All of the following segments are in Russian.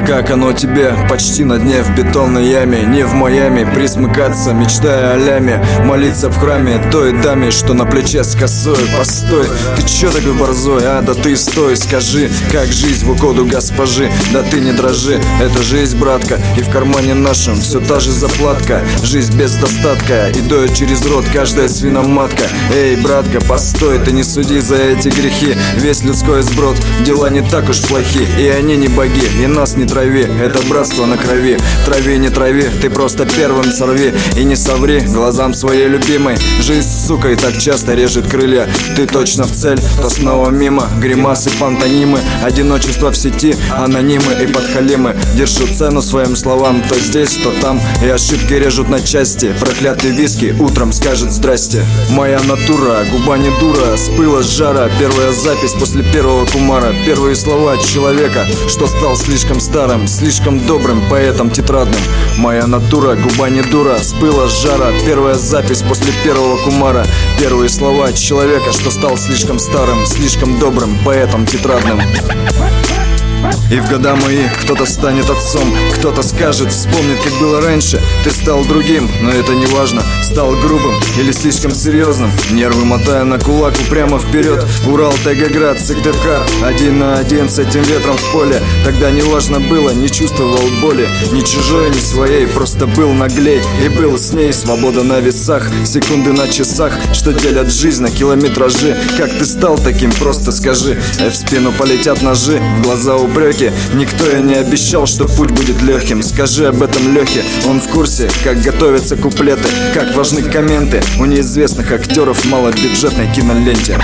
как оно тебе, почти на дне в бетонной яме. Не в Майами присмыкаться, мечтая о ляме, молиться в храме той даме, что на плече с косой. Постой, ты чё такой борзой, а? Да ты стой, скажи, как жизнь в угоду госпожи. Да ты не дрожи, это жизнь, братка, и в кармане нашем все та же заплатка. Жизнь без достатка, и доет через рот каждая свиноматка. Эй, братка, постой, ты не суди за эти грехи. Весь людской сброд, дела не так уж плохи, и они не боги, и нас не трави. Это братство на крови, трави, не трави, ты просто первым сорви. И не соври глазам своей любимой. Жизнь, сука, и так часто режет крылья. Ты точно в цель, то снова мимо. Гримасы, пантонимы, одиночество в сети, анонимы и подхалимы. Держу цену своим словам, то здесь, то там, и ошибки режут на части. Проклятый виски утром скажет здрасте. Моя натура, губа не дура, с пыла, с жара. Первая запись после первого кумара. Первые слова человека, что стал слишком старым, слишком добрым поэтом тетрадным. Моя натура, губа не дура, с пыла, с жара. Первая запись после первого кумара. Первые слова человека, что стал слишком старым, слишком добрым поэтом тетрадным. И в года мои кто-то станет отцом, кто-то скажет, вспомнит, как было раньше. Ты стал другим, но это не важно. Стал грубым или слишком серьезным. Нервы мотая на кулак упрямо вперед. Урал, Тайгаград, Сыктывкар, 1 на 1 с этим ветром в поле. Тогда не важно было, не чувствовал боли, ни чужой, ни своей, просто был наглей. И был с ней, свобода на весах, секунды на часах, что делят жизнь на километражи. Как ты стал таким, просто скажи. В спину полетят ножи, в глаза упреки. Никто и не обещал, что путь будет легким. Скажи об этом Лехе, он в курсе, как готовятся куплеты, как важны комменты у неизвестных актеров в малобюджетной киноленте.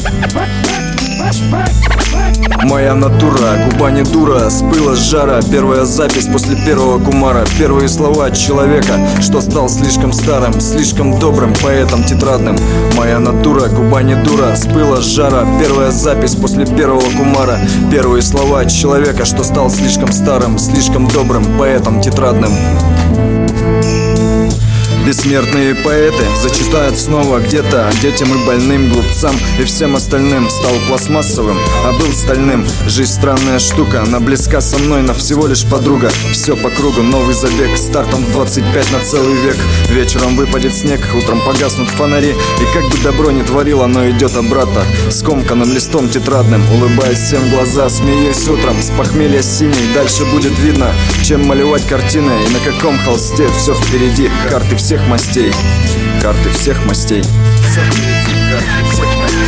Моя натура, губа не дура, с пыла, с жара. Первая запись после первого кумара. Первые слова человека, что стал слишком старым, слишком добрым поэтом тетрадным. Моя натура, губа не дура, с пыла, с жара. Первая запись после первого кумара. Первые слова человека, что стал слишком старым, слишком добрым поэтом тетрадным. Бессмертные поэты зачитают снова где-то детям и больным, глупцам и всем остальным. Стал пластмассовым, а был стальным. Жизнь странная штука, она близка со мной, но всего лишь подруга. Все по кругу, новый забег, стартом в 25 на целый век. Вечером выпадет снег, утром погаснут фонари. И как бы добро не творил, оно идет обратно скомканным листом тетрадным. Улыбаясь всем в глаза, смеюсь утром, с похмелья синей. Дальше будет видно, чем малевать картины и на каком холсте. Все впереди, карты всех мастей, карты всех мастей. Все впереди, карты всех мастей.